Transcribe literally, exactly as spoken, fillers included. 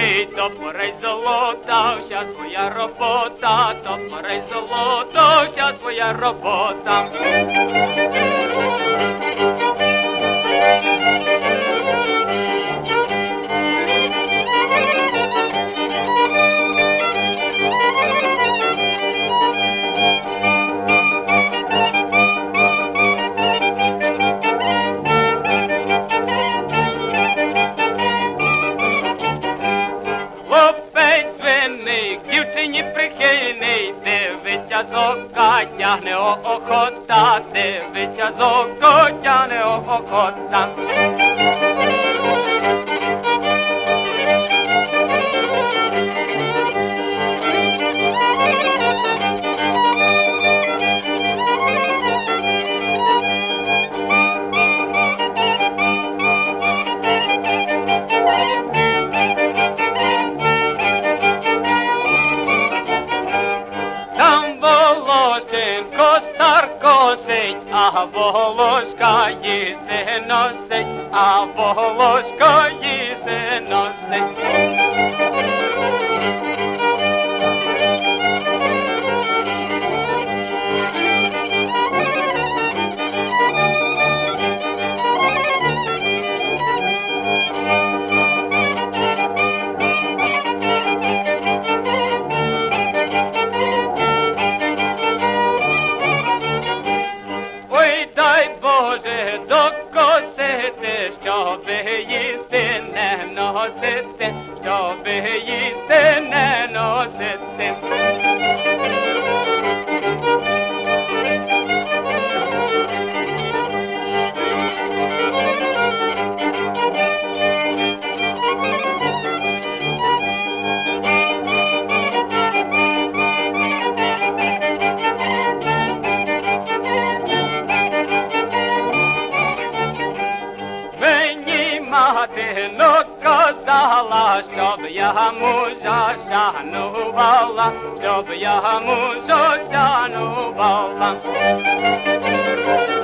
ой, топорей золота, вся своя робота, топорей золота, вся своя робота. Дівчині прихильний, дивиться з ока, тягне охота, дивиться з ока, тягне охота. Косар косить, а волошка їсти носить, а волошка їсти носить. Боже, докосити, щоби їсти не носити, щоби їсти не носити. Мати наказала, щоб я мужа шанувала, щоб я мужа шанувала.